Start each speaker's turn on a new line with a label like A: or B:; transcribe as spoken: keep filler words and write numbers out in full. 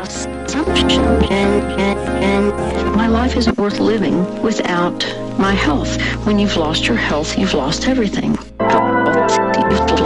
A: assumption, and, and, and my life isn't worth living without my health. When you've lost your health, you've lost everything. You've